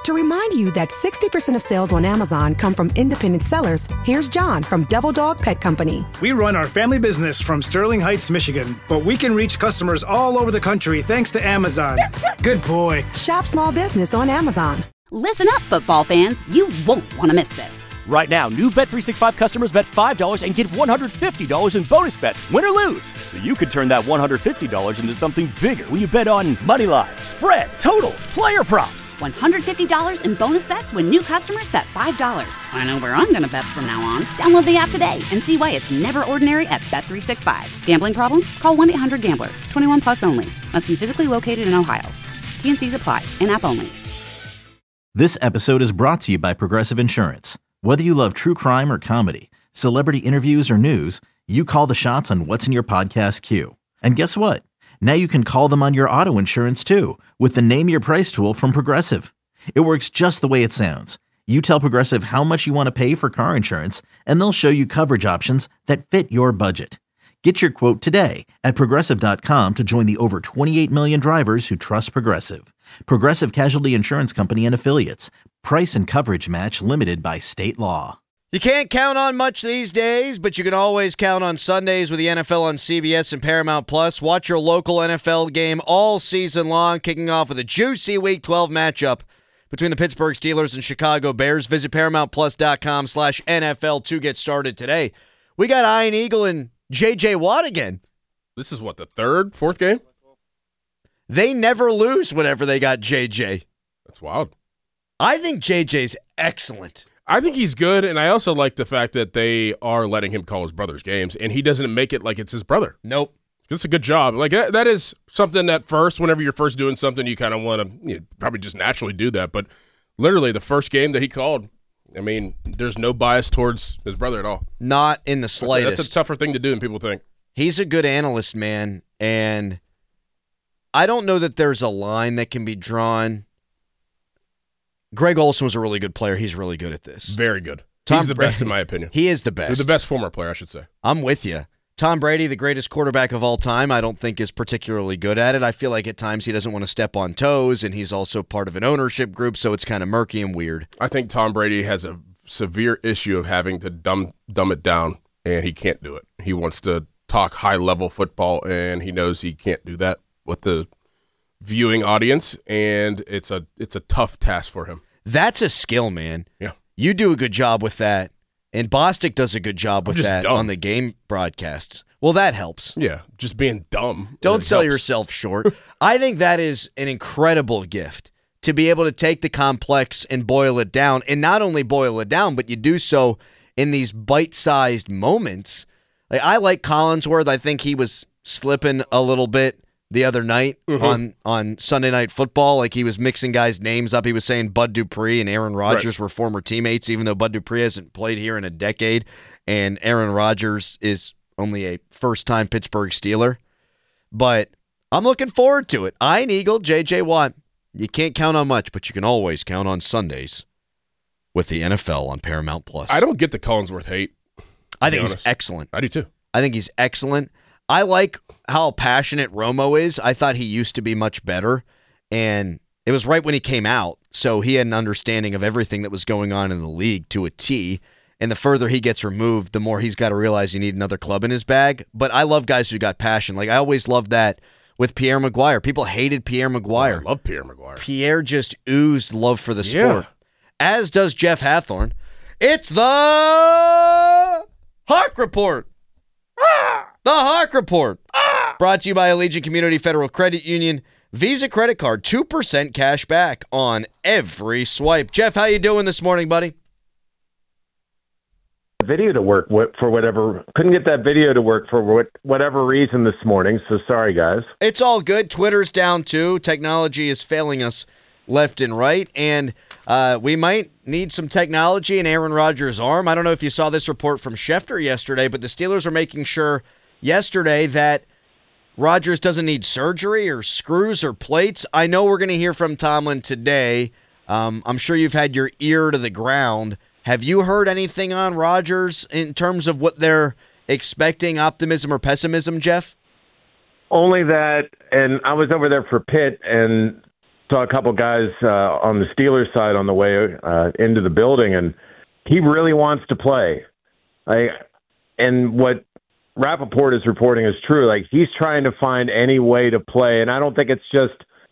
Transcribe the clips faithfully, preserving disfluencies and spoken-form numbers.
To remind you that sixty percent of sales on Amazon come from independent sellers, here's John from Devil Dog Pet Company. We run our family business from Sterling Heights, Michigan, but we can reach customers all over the country thanks to Amazon. Good boy. Shop small business on Amazon. Listen up, football fans. You won't want to miss this. Right now, new Bet three sixty-five customers bet five dollars and get one hundred fifty dollars in bonus bets, win or lose. So you could turn that one hundred fifty dollars into something bigger when you bet on money line, spread, totals, player props. one hundred fifty dollars in bonus bets when new customers bet five dollars. I know where I'm going to bet from now on. Download the app today and see why it's never ordinary at Bet three sixty-five. Gambling problem? Call one eight hundred gambler. twenty-one plus only. Must be physically located in Ohio. T N Cs apply. In-app only. This episode is brought to you by Progressive Insurance. Whether you love true crime or comedy, celebrity interviews or news, you call the shots on what's in your podcast queue. And guess what? Now you can call them on your auto insurance too with the Name Your Price tool from Progressive. It works just the way it sounds. You tell Progressive how much you want to pay for car insurance, and they'll show you coverage options that fit your budget. Get your quote today at Progressive dot com to join the over twenty-eight million drivers who trust Progressive. Progressive Casualty Insurance Company and Affiliates. Price and coverage match limited by state law. You can't count on much these days, but you can always count on Sundays with the N F L on C B S and Paramount Plus. Watch your local N F L game all season long, kicking off with a juicy Week twelve matchup between the Pittsburgh Steelers and Chicago Bears. Visit Paramount Plus dot com slash N F L to get started today. We got Ian Eagle and J J Watt again. This is what, the third, fourth game? They never lose whenever they got J J. That's wild. I think J J's excellent. I think he's good, and I also like the fact that they are letting him call his brother's games, and he doesn't make it like it's his brother. Nope. It's a good job. Like that, that is something that first, whenever you're first doing something, you kind of want to you know, probably just naturally do that. But literally, the first game that he called, I mean, there's no bias towards his brother at all. Not in the slightest. That's a, that's a tougher thing to do than people think. He's a good analyst, man, and I don't know that there's a line that can be drawn. Greg Olsen was a really good player. He's really good at this. Very good. Tom He's the Brady, best in my opinion. He is the best. He's the best former player, I should say. I'm with you. Tom Brady, the greatest quarterback of all time, I don't think is particularly good at it. I feel like at times he doesn't want to step on toes, and he's also part of an ownership group, so it's kind of murky and weird. I think Tom Brady has a severe issue of having to dumb dumb it down, and he can't do it. He wants to talk high-level football, and he knows he can't do that with the viewing audience, and it's a it's a tough task for him. That's a skill, man. Yeah. You do a good job with that, and Bostic does a good job with that dumb. on the game broadcasts. Well, that helps. Yeah, just being dumb. Don't sell helps. yourself short. I think that is an incredible gift, to be able to take the complex and boil it down, and not only boil it down, but you do so in these bite-sized moments. Like, I like Collinsworth. I think he was slipping a little bit the other night mm-hmm. on, on Sunday Night Football. Like, he was mixing guys' names up. He was saying Bud Dupree and Aaron Rodgers right. were former teammates, even though Bud Dupree hasn't played here in a decade, and Aaron Rodgers is only a first-time Pittsburgh Steeler. But I'm looking forward to it. Ian Eagle, J J Watt. You can't count on much, but you can always count on Sundays with the N F L on Paramount Plus. I don't get the Collinsworth hate. I think he's honest. excellent. I do too. I think he's excellent. I like how passionate Romo is. I thought he used to be much better, and it was right when he came out, so he had an understanding of everything that was going on in the league to a T, and the further he gets removed, the more he's got to realize you need another club in his bag. But I love guys who got passion. Like, I always loved that with Pierre Maguire. People hated Pierre Maguire. Oh, I love Pierre Maguire. Pierre just oozed love for the Yeah. sport, as does Jeff Hathorn. It's the Hawk Report. Ah! The Hawk Report. Ah! Brought to you by Allegiant Community Federal Credit Union. Visa credit card, two percent cash back on every swipe. Jeff, how you doing this morning, buddy? Video to work for whatever couldn't get that video to work for what, whatever reason this morning, so sorry guys. It's all good. Twitter's down too. Technology is failing us left and right, and uh, we might need some technology in Aaron Rodgers' arm. I don't know if you saw this report from Schefter yesterday, but the Steelers are making sure yesterday that Rodgers doesn't need surgery or screws or plates. I know we're going to hear from Tomlin today. Um, I'm sure you've had your ear to the ground. Have you heard anything on Rodgers in terms of what they're expecting, optimism or pessimism, Jeff? Only that, and I was over there for Pitt, and saw a couple guys uh, on the Steelers side on the way uh, into the building, and he really wants to play. I, and what Rappaport is reporting is true. Like, he's trying to find any way to play, and I don't think it's just,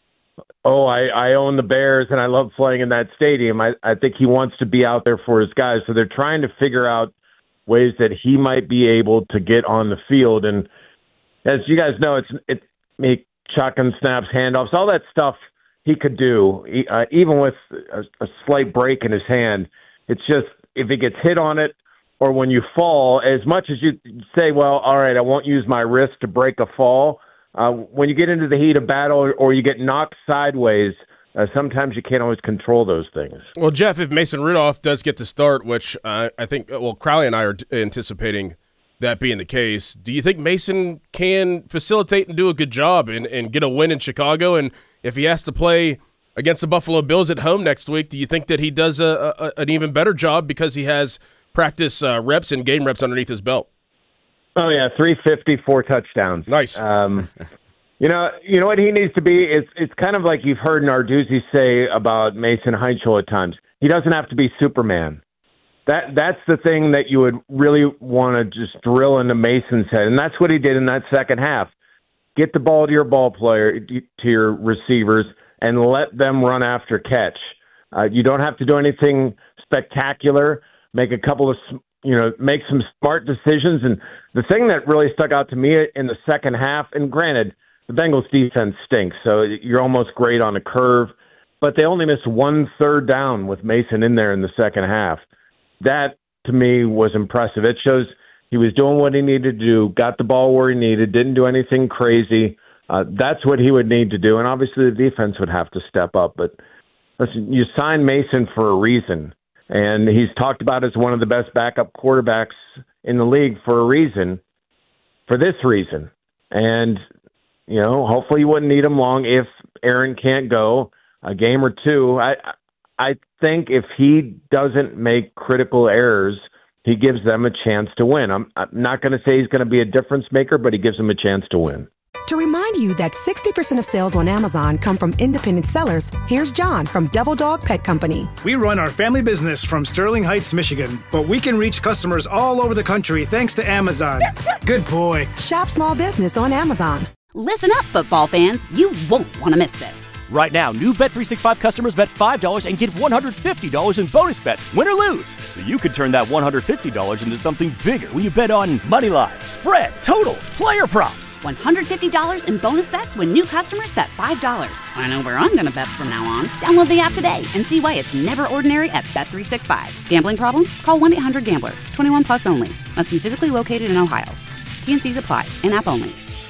oh, I, I own the Bears and I love playing in that stadium. I, I think he wants to be out there for his guys. So they're trying to figure out ways that he might be able to get on the field. And as you guys know, it's it make shotgun snaps, handoffs, all that stuff he could do, uh, even with a, a slight break in his hand. It's just if he gets hit on it, or when you fall, as much as you say, well, all right, I won't use my wrist to break a fall, uh, when you get into the heat of battle or, or you get knocked sideways, uh, sometimes you can't always control those things. Well, Jeff, if Mason Rudolph does get the start, which uh, I think, well, Crowley and I are anticipating that being the case, do you think Mason can facilitate and do a good job and, and get a win in Chicago? And if he has to play against the Buffalo Bills at home next week, do you think that he does a, a, an even better job because he has practice uh, reps and game reps underneath his belt? Oh, yeah, three fifty, four touchdowns. Nice. Um, you know you know what he needs to be? It's, it's kind of like you've heard Narduzzi say about Mason Heinchel at times. He doesn't have to be Superman. That That's the thing that you would really want to just drill into Mason's head, and that's what he did in that second half. Get the ball to your ball player, to your receivers, and let them run after catch. Uh, you don't have to do anything spectacular. Make a couple of, you know, make some smart decisions. And the thing that really stuck out to me in the second half, and granted, the Bengals defense stinks, so you're almost great on a curve, but they only missed one third down with Mason in there in the second half. That, to me, was impressive. It shows he was doing what he needed to do, got the ball where he needed, didn't do anything crazy. Uh, that's what he would need to do, and obviously the defense would have to step up. But listen, you signed Mason for a reason. And he's talked about as one of the best backup quarterbacks in the league for a reason, for this reason. And, you know, hopefully you wouldn't need him long if Aaron can't go a game or two. I I think if he doesn't make critical errors, he gives them a chance to win. I'm, I'm not going to say he's going to be a difference maker, but he gives them a chance to win. To remind you that sixty percent of sales on Amazon come from independent sellers, here's John from Devil Dog Pet Company. We run our family business from Sterling Heights, Michigan, but we can reach customers all over the country thanks to Amazon. Good boy. Shop small business on Amazon. Listen up, football fans. You won't want to miss this. Right now, new Bet three sixty-five customers bet five dollars and get one hundred fifty dollars in bonus bets, win or lose. So you could turn that one hundred fifty dollars into something bigger when you bet on money line, spread, totals, player props. one hundred fifty dollars in bonus bets when new customers bet five dollars. I know where I'm going to bet from now on. Download the app today and see why it's never ordinary at Bet three sixty-five. Gambling problem? Call one eight hundred gambler. twenty-one plus only. Must be physically located in Ohio. T and C's apply. In-app only.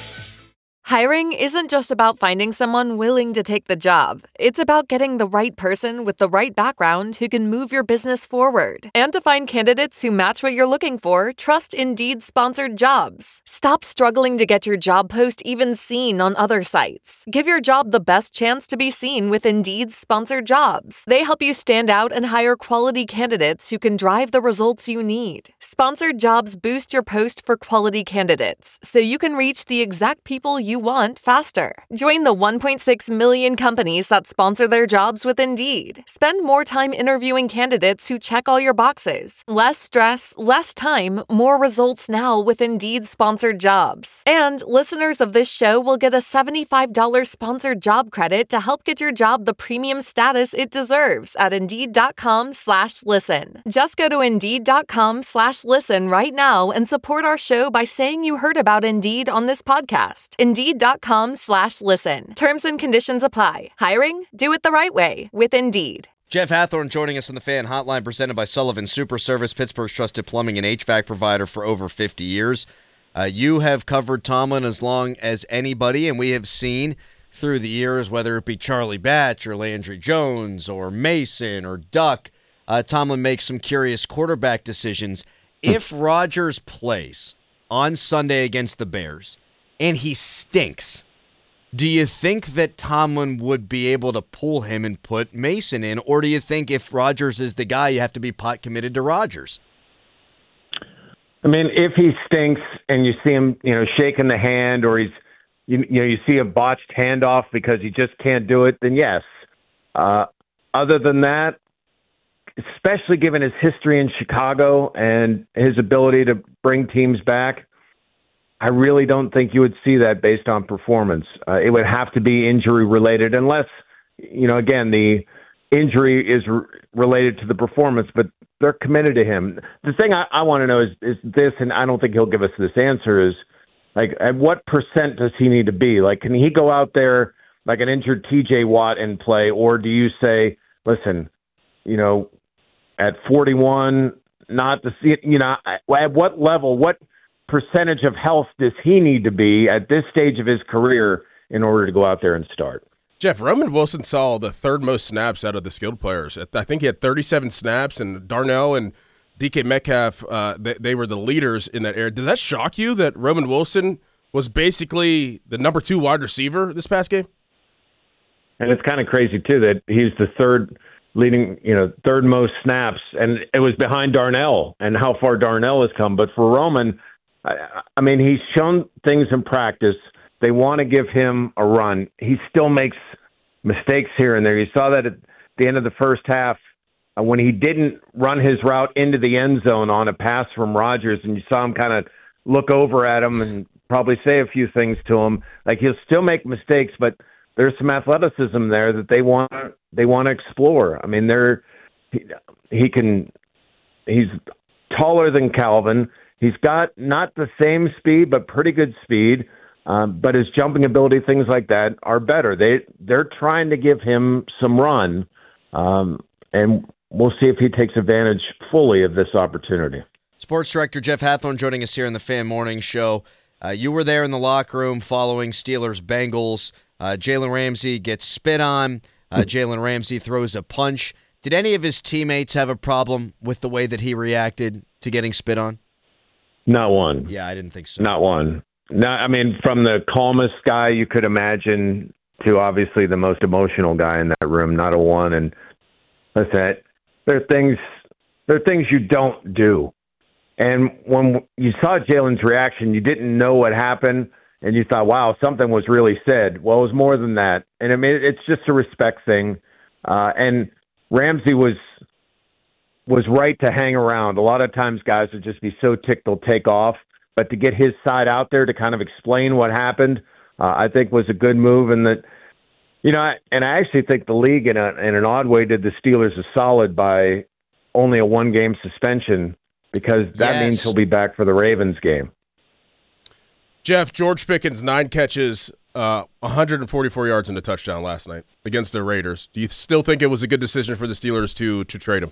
Hiring isn't just about finding someone willing to take the job. It's about getting the right person with the right background who can move your business forward. And to find candidates who match what you're looking for, trust Indeed-sponsored jobs. Stop struggling to get your job post even seen on other sites. Give your job the best chance to be seen with Indeed-sponsored jobs. They help you stand out and hire quality candidates who can drive the results you need. Sponsored jobs boost your post for quality candidates, so you can reach the exact people you want faster. Join the one point six million companies that sponsor their jobs with Indeed. Spend more time interviewing candidates who check all your boxes. Less stress, less time, more results now with Indeed-sponsored jobs. And listeners of this show will get a seventy-five dollars sponsored job credit to help get your job the premium status it deserves at Indeed.com slash listen. Just go to Indeed.com slash listen right now and support our show by saying you heard about Indeed on this podcast. Indeed.com slash listen. Terms and conditions apply. Hiring? Do it the right way with Indeed. Jeff Hathorn joining us on the Fan Hotline, presented by Sullivan Super Service, Pittsburgh's trusted plumbing and H V A C provider for over fifty years. Uh, you have covered Tomlin as long as anybody, and we have seen through the years, whether it be Charlie Batch or Landry Jones or Mason or Duck, uh, Tomlin makes some curious quarterback decisions. If Rodgers plays on Sunday against the Bears and he stinks, do you think that Tomlin would be able to pull him and put Mason in? Or do you think if Rodgers is the guy, you have to be pot committed to Rodgers? I mean, if he stinks and you see him, you know, shaking the hand, or he's, you, you know, you see a botched handoff because he just can't do it, then yes. Uh, other than that, especially given his history in Chicago and his ability to bring teams back, I really don't think you would see that based on performance. Uh, it would have to be injury related, unless, you know, again, the injury is re- related to the performance, but they're committed to him. The thing I, I want to know is, is this, and I don't think he'll give us this answer, is like, at what percent does he need to be? Like, can he go out there like an injured T J Watt and play, or do you say, listen, you know, at forty-one, not to see it, you know, at what level, what percentage of health does he need to be at this stage of his career in order to go out there and start? Jeff, Roman Wilson saw the third most snaps out of the skilled players. I think he had thirty-seven snaps, and Darnell and D K Metcalf, uh, they, they were the leaders in that area. Does that shock you that Roman Wilson was basically the number two wide receiver this past game? And it's kind of crazy, too, that he's the third leading, you know, third most snaps, and it was behind Darnell and how far Darnell has come. But for Roman, I, I mean, he's shown things in practice. They want to give him a run. He still makes mistakes here and there. You saw that at the end of the first half uh, when he didn't run his route into the end zone on a pass from Rodgers, and you saw him kind of look over at him and probably say a few things to him. Like, he'll still make mistakes, but there's some athleticism there that they want they want to explore. I mean, they're he, he can he's taller than Calvin. He's got not the same speed, but pretty good speed. Um, but his jumping ability, things like that, are better. They they're trying to give him some run, um, and we'll see if he takes advantage fully of this opportunity. Sports Director Jeff Hathhorn joining us here in the Fan Morning Show. Uh, you were there in the locker room following Steelers-Bengals. Uh, Jalen Ramsey gets spit on. Uh, Jalen Ramsey throws a punch. Did any of his teammates have a problem with the way that he reacted to getting spit on? Not one. Yeah, I didn't think so. Not one. No, I mean, from the calmest guy you could imagine to obviously the most emotional guy in that room, not a one. And listen, there are things, there are things you don't do. And when you saw Jalen's reaction, you didn't know what happened. And you thought, wow, something was really said. Well, it was more than that. And I mean, it's just a respect thing. Uh, and Ramsey was was right to hang around. A lot of times guys would just be so ticked they'll take off. But to get his side out there to kind of explain what happened, uh, I think was a good move. And that, you know, I, and I actually think the league in, a, in an odd way did the Steelers a solid by only a one-game suspension, because that yes. means he'll be back for the Ravens game. Jeff, George Pickens, nine catches, uh, one hundred forty-four yards and a touchdown last night against the Raiders. Do you still think it was a good decision for the Steelers to to trade him?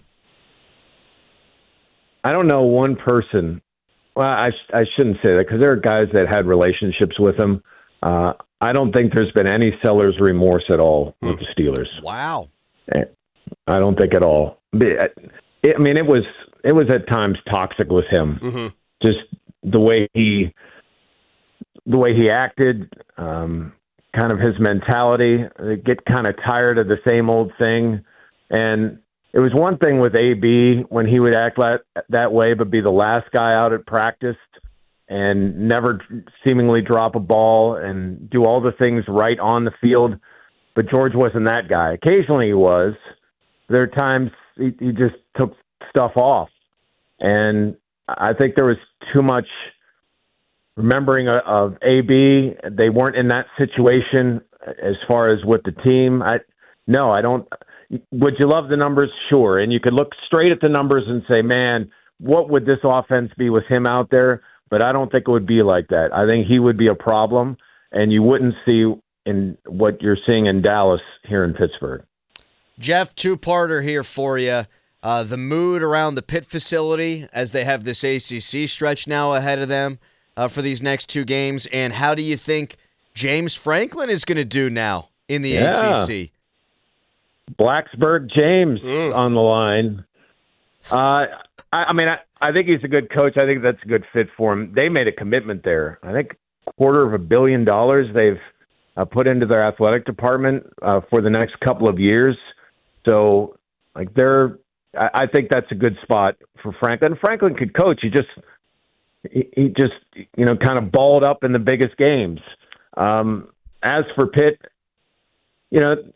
I don't know one person. Well, I sh- I shouldn't say that, because there are guys that had relationships with him. Uh, I don't think there's been any seller's remorse at all with the Steelers. Wow. I don't think at all. It, I mean, it was it was at times toxic with him. Mm-hmm. Just the way he. The way he acted, um, kind of his mentality, they get kind of tired of the same old thing. And it was one thing with A B when he would act like that way, but be the last guy out at practice and never seemingly drop a ball and do all the things right on the field. But George wasn't that guy. Occasionally he was. There are times he, he just took stuff off. And I think there was too much remembering of A B. They weren't in that situation as far as with the team. I no, I don't. Would you love the numbers? Sure. And you could look straight at the numbers and say, man, what would this offense be with him out there? But I don't think it would be like that. I think he would be a problem, and you wouldn't see in what you're seeing in Dallas here in Pittsburgh. Jeff, two-parter here for you. Uh, the mood around the Pitt facility as they have this A C C stretch now ahead of them. Uh, for these next two games, and how do you think James Franklin is going to do now in the yeah. A C C? Blacksburg James mm. on the line. Uh, I, I mean, I, I think he's a good coach. I think that's a good fit for him. They made a commitment there. I think a quarter of a billion dollars they've uh, put into their athletic department uh, for the next couple of years. So, like, they're. I, I think that's a good spot for Franklin. Franklin could coach. He just. He just, you know, kind of balled up in the biggest games. Um, as for Pitt, you know,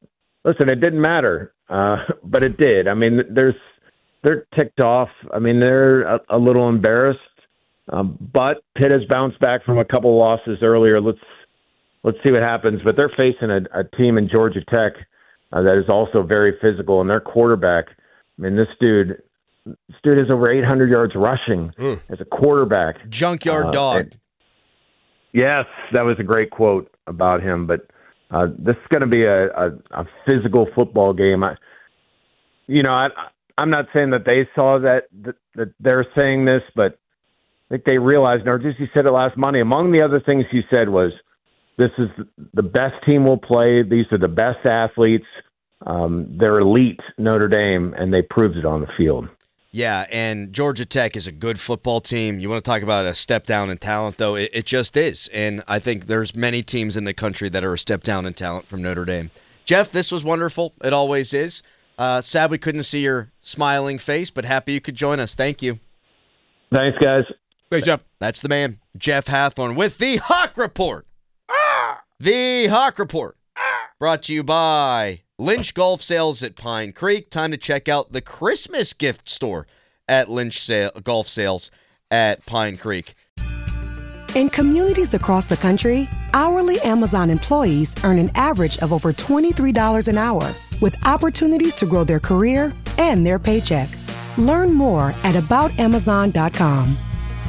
listen, it didn't matter, uh, but it did. I mean, there's they're ticked off. I mean, they're a, a little embarrassed, um, but Pitt has bounced back from a couple of losses earlier. Let's let's see what happens. But they're facing a, a team in Georgia Tech uh, that is also very physical, and their quarterback. I mean, this dude, this dude has over eight hundred yards rushing mm. as a quarterback. Junkyard uh, dog. And, yes, that was a great quote about him. But uh, this is going to be a, a, a physical football game. I, you know, I, I'm not saying that they saw that, that that they're saying this, but I think they realized. Narduzzi said it last Monday. Among the other things he said was, "This is the best team we'll play. These are the best athletes. Um, they're elite, Notre Dame, and they proved it on the field." Yeah, and Georgia Tech is a good football team. You want to talk about a step down in talent, though? It, it just is. And I think there's many teams in the country that are a step down in talent from Notre Dame. Jeff, this was wonderful. It always is. Uh, sad we couldn't see your smiling face, but happy you could join us. Thank you. Thanks, guys. Thanks, Jeff. That's the man, Jeff Hathhorn, with the Hawk Report. Ah! The Hawk Report. Ah! Brought to you by Lynch Golf Sales at Pine Creek. Time to check out the Christmas gift store at Lynch Sa- Golf Sales at Pine Creek. In communities across the country, hourly Amazon employees earn an average of over twenty-three dollars an hour, with opportunities to grow their career and their paycheck. Learn more at about amazon dot com.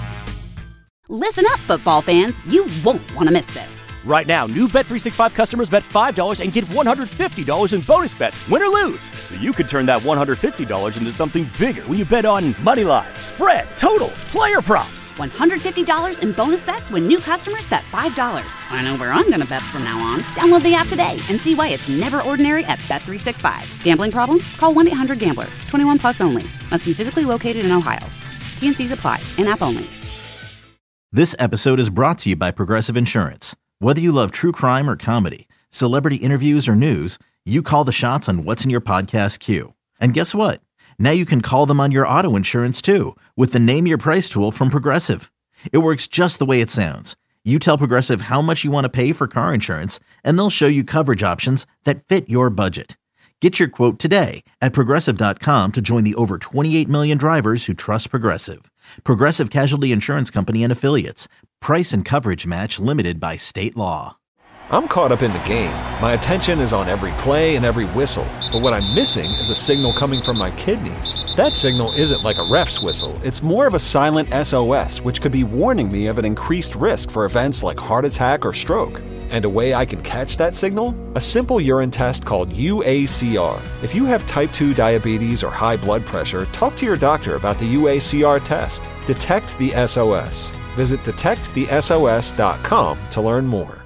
Listen up, football fans. You won't want to miss this. Right now, new Bet three sixty-five customers bet five dollars and get one hundred fifty dollars in bonus bets, win or lose. So you could turn that one hundred fifty dollars into something bigger when you bet on money line, spread, totals, player props. one hundred fifty dollars in bonus bets when new customers bet five dollars. I know where I'm going to bet from now on. Download the app today and see why it's never ordinary at Bet three sixty-five. Gambling problem? Call one eight hundred gambler. twenty-one plus only. Must be physically located in Ohio. T and C's apply. In-app only. This episode is brought to you by Progressive Insurance. Whether you love true crime or comedy, celebrity interviews or news, you call the shots on what's in your podcast queue. And guess what? Now you can call them on your auto insurance too with the Name Your Price tool from Progressive. It works just the way it sounds. You tell Progressive how much you want to pay for car insurance, and they'll show you coverage options that fit your budget. Get your quote today at Progressive dot com to join the over twenty-eight million drivers who trust Progressive. Progressive Casualty Insurance Company and Affiliates. Price and coverage match limited by state law. I'm caught up in the game. My attention is on every play and every whistle. But what I'm missing is a signal coming from my kidneys. That signal isn't like a ref's whistle. It's more of a silent S O S, which could be warning me of an increased risk for events like heart attack or stroke. And a way I can catch that signal? A simple urine test called U A C R. If you have type two diabetes or high blood pressure, talk to your doctor about the U A C R test. Detect the S O S. Visit detect the S O S dot com to learn more.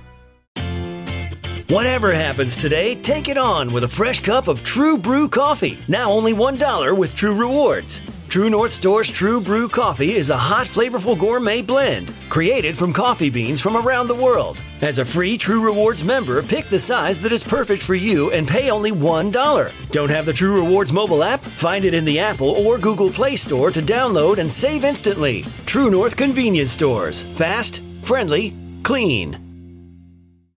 Whatever happens today, take it on with a fresh cup of True Brew coffee. Now only one dollar with True Rewards. True North Store's True Brew coffee is a hot, flavorful gourmet blend created from coffee beans from around the world. As a free True Rewards member, pick the size that is perfect for you and pay only one dollar. Don't have the True Rewards mobile app? Find it in the Apple or Google Play Store to download and save instantly. True North Convenience Stores. Fast, friendly, clean.